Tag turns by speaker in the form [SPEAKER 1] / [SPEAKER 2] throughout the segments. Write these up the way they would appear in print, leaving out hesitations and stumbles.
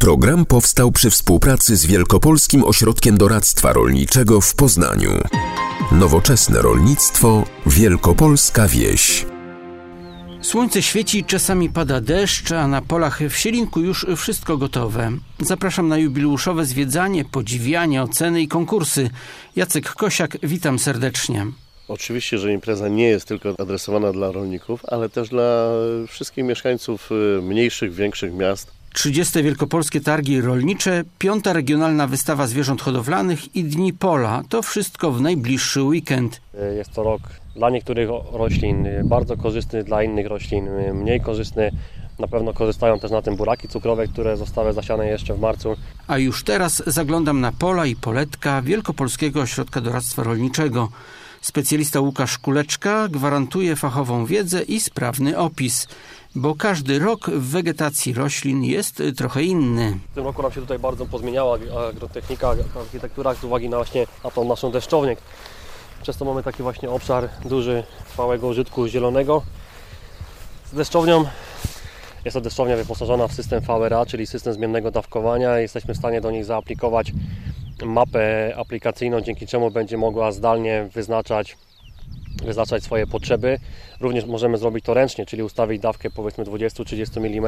[SPEAKER 1] Program powstał przy współpracy z Wielkopolskim Ośrodkiem Doradztwa Rolniczego w Poznaniu. Nowoczesne rolnictwo, wielkopolska wieś.
[SPEAKER 2] Słońce świeci, czasami pada deszcz, a na polach w Sielinku już wszystko gotowe. Zapraszam na jubileuszowe zwiedzanie, podziwianie, oceny i konkursy. Jacek Kosiak, witam serdecznie.
[SPEAKER 3] Oczywiście, że impreza nie jest tylko adresowana dla rolników, ale też dla wszystkich mieszkańców mniejszych, większych miast.
[SPEAKER 2] 30. Wielkopolskie Targi Rolnicze, 5. Regionalna Wystawa Zwierząt Hodowlanych i Dni Pola. To wszystko w najbliższy weekend.
[SPEAKER 4] Jest to rok dla niektórych roślin bardzo korzystny, dla innych roślin mniej korzystny. Na pewno korzystają też na tym buraki cukrowe, które zostały zasiane jeszcze w marcu.
[SPEAKER 2] A już teraz zaglądam na pola i poletka Wielkopolskiego Ośrodka Doradztwa Rolniczego. Specjalista Łukasz Kuleczka gwarantuje fachową wiedzę i sprawny opis, bo każdy rok w wegetacji roślin jest trochę inny.
[SPEAKER 4] W tym roku nam się tutaj bardzo pozmieniała agrotechnika, architektura z uwagi na właśnie na tą naszą deszczownię. Przez to mamy taki właśnie obszar duży trwałego użytku zielonego z deszczownią. Jest to deszczownia wyposażona w system VRA, czyli system zmiennego dawkowania. Jesteśmy w stanie do niej zaaplikować mapę aplikacyjną, dzięki czemu będzie mogła zdalnie wyznaczać swoje potrzeby. Również możemy zrobić to ręcznie, czyli ustawić dawkę powiedzmy 20-30 mm.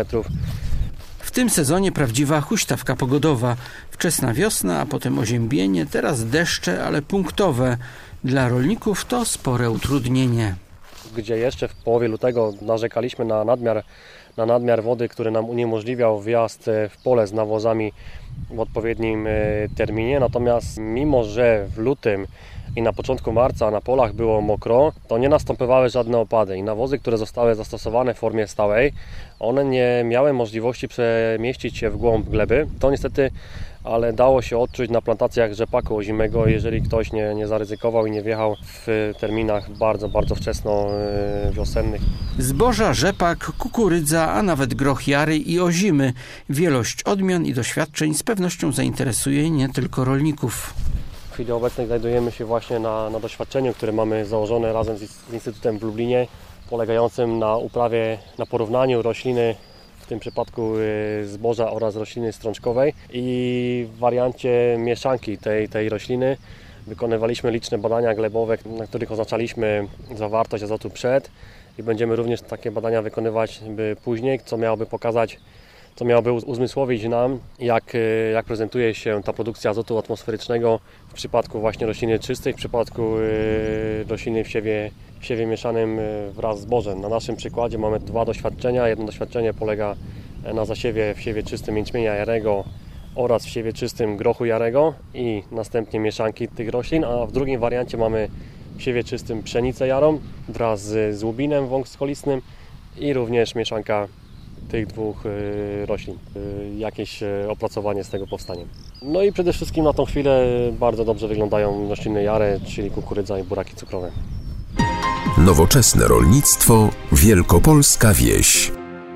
[SPEAKER 2] W tym sezonie prawdziwa huśtawka pogodowa. Wczesna wiosna, a potem oziębienie, teraz deszcze, ale punktowe. Dla rolników to spore utrudnienie.
[SPEAKER 4] Gdzie jeszcze w połowie lutego narzekaliśmy na nadmiar wody, który nam uniemożliwiał wjazd w pole z nawozami w odpowiednim terminie. Natomiast mimo, że w lutym i na początku marca na polach było mokro, to nie następowały żadne opady i nawozy, które zostały zastosowane w formie stałej, one nie miały możliwości przemieścić się w głąb gleby. To niestety, ale dało się odczuć na plantacjach rzepaku ozimego, jeżeli ktoś nie zaryzykował i nie wjechał w terminach bardzo, bardzo wczesno wiosennych.
[SPEAKER 2] Zboża, rzepak, kukurydza, a nawet groch jary i ozimy. Wielość odmian i doświadczeń z pewnością zainteresuje nie tylko rolników.
[SPEAKER 4] W chwili obecnej znajdujemy się właśnie na doświadczeniu, które mamy założone razem z Instytutem w Lublinie, polegającym na uprawie, na porównaniu rośliny, w tym przypadku zboża oraz rośliny strączkowej, i w wariancie mieszanki tej rośliny wykonywaliśmy liczne badania glebowe, na których oznaczaliśmy zawartość azotu przed, i będziemy również takie badania wykonywać później, co miałoby uzmysłowić nam, jak prezentuje się ta produkcja azotu atmosferycznego w przypadku właśnie rośliny czystej, w przypadku rośliny w siewie mieszanym wraz z zbożem. Na naszym przykładzie mamy dwa doświadczenia. Jedno doświadczenie polega na zasiewie w siewie czystym jęczmienia jarego oraz w siewie czystym grochu jarego i następnie mieszanki tych roślin, a w drugim wariancie mamy w siewie czystym pszenicę jarą wraz z łubinem wąskolistnym i również mieszanka tych dwóch roślin. Jakieś opracowanie z tego powstanie. No i przede wszystkim na tą chwilę bardzo dobrze wyglądają rośliny jare, czyli kukurydza i buraki cukrowe.
[SPEAKER 1] Nowoczesne rolnictwo, wielkopolska wieś.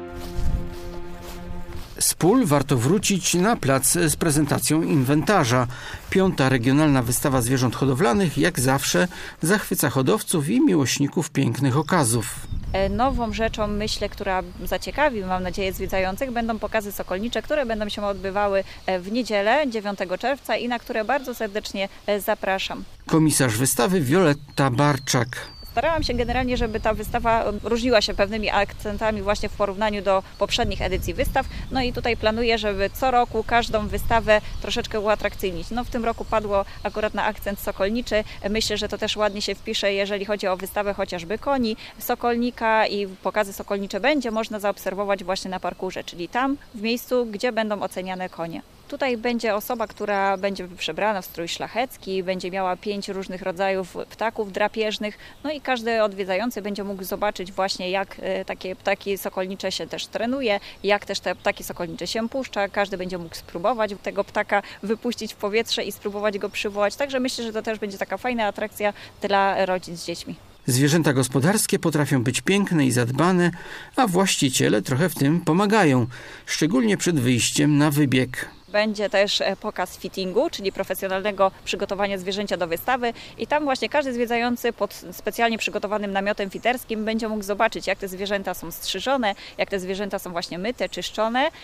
[SPEAKER 2] Z pól warto wrócić na plac z prezentacją inwentarza. 5. Regionalna Wystawa Zwierząt Hodowlanych jak zawsze zachwyca hodowców i miłośników pięknych okazów.
[SPEAKER 5] Nową rzeczą, myślę, która zaciekawi, mam nadzieję, zwiedzających, będą pokazy sokolnicze, które będą się odbywały w niedzielę 9 czerwca i na które bardzo serdecznie zapraszam.
[SPEAKER 2] Komisarz wystawy Wioletta Barczak.
[SPEAKER 5] Starałam się generalnie, żeby ta wystawa różniła się pewnymi akcentami właśnie w porównaniu do poprzednich edycji wystaw. No i tutaj planuję, żeby co roku każdą wystawę troszeczkę uatrakcyjnić. No w tym roku padło akurat na akcent sokolniczy. Myślę, że to też ładnie się wpisze, jeżeli chodzi o wystawę chociażby koni, sokolnika, i pokazy sokolnicze będzie można zaobserwować właśnie na parkurze, czyli tam w miejscu, gdzie będą oceniane konie. Tutaj będzie osoba, która będzie przebrana w strój szlachecki, będzie miała 5 różnych rodzajów ptaków drapieżnych, no i każdy odwiedzający będzie mógł zobaczyć właśnie, jak takie ptaki sokolnicze się też trenuje, jak też te ptaki sokolnicze się puszcza. Każdy będzie mógł spróbować tego ptaka wypuścić w powietrze i spróbować go przywołać. Także myślę, że to też będzie taka fajna atrakcja dla rodzin z dziećmi.
[SPEAKER 2] Zwierzęta gospodarskie potrafią być piękne i zadbane, a właściciele trochę w tym pomagają, szczególnie przed wyjściem na wybieg.
[SPEAKER 5] Będzie też pokaz fittingu, czyli profesjonalnego przygotowania zwierzęcia do wystawy, i tam właśnie każdy zwiedzający pod specjalnie przygotowanym namiotem fiterskim będzie mógł zobaczyć, jak te zwierzęta są strzyżone, jak te zwierzęta są właśnie myte, czyszczone.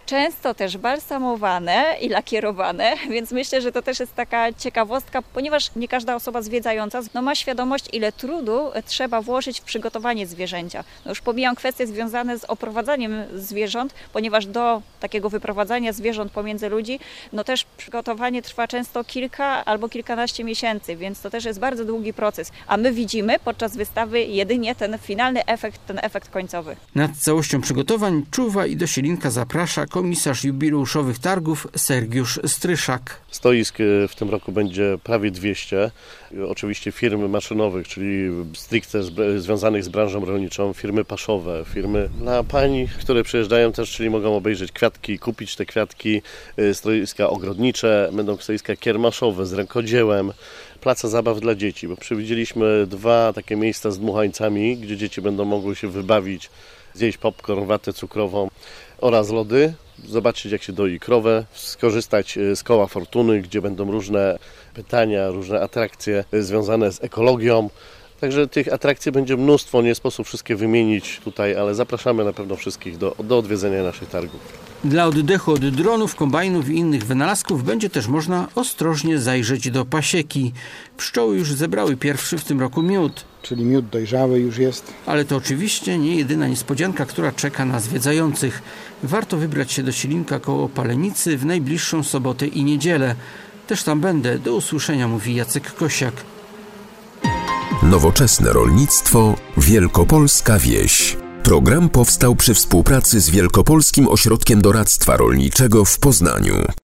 [SPEAKER 5] Często też balsamowane i lakierowane, więc myślę, że to też jest taka ciekawostka, ponieważ nie każda osoba zwiedzająca ma świadomość, ile trudu trzeba włożyć w przygotowanie zwierzęcia. Już pomijam kwestie związane z oprowadzaniem zwierząt, ponieważ do takiego wyprowadzania zwierząt pomiędzy ludzi, też przygotowanie trwa często kilka albo kilkanaście miesięcy, więc to też jest bardzo długi proces, a my widzimy podczas wystawy jedynie ten finalny efekt, ten efekt końcowy.
[SPEAKER 2] Nad całością przygotowań czuwa i do Sielinka zaprasza komisarz jubileuszowych targów Sergiusz Stryszak.
[SPEAKER 3] Stoisk w tym roku będzie prawie 200. Oczywiście firm maszynowych, czyli stricte związanych z branżą rolniczą, firmy paszowe, firmy dla pań, które przyjeżdżają też, czyli mogą obejrzeć kwiatki, kupić te kwiatki, stoiska ogrodnicze, będą stoiska kiermaszowe z rękodziełem, place zabaw dla dzieci, bo przewidzieliśmy 2 takie miejsca z dmuchańcami, gdzie dzieci będą mogły się wybawić, zjeść popcorn, watę cukrową oraz lody, zobaczyć jak się doi krowę, skorzystać z koła fortuny, gdzie będą różne pytania, różne atrakcje związane z ekologią. Także tych atrakcji będzie mnóstwo, nie sposób wszystkie wymienić tutaj, ale zapraszamy na pewno wszystkich do odwiedzenia naszych targów.
[SPEAKER 2] Dla oddechu od dronów, kombajnów i innych wynalazków będzie też można ostrożnie zajrzeć do pasieki. Pszczoły już zebrały pierwszy w tym roku miód.
[SPEAKER 6] Czyli miód dojrzały już jest.
[SPEAKER 2] Ale to oczywiście nie jedyna niespodzianka, która czeka na zwiedzających. Warto wybrać się do Sielinka koło Palenicy w najbliższą sobotę i niedzielę. Też tam będę. Do usłyszenia, mówi Jacek Kosiak.
[SPEAKER 1] Nowoczesne rolnictwo, Wielkopolska wieś. Program powstał przy współpracy z Wielkopolskim Ośrodkiem Doradztwa Rolniczego w Poznaniu.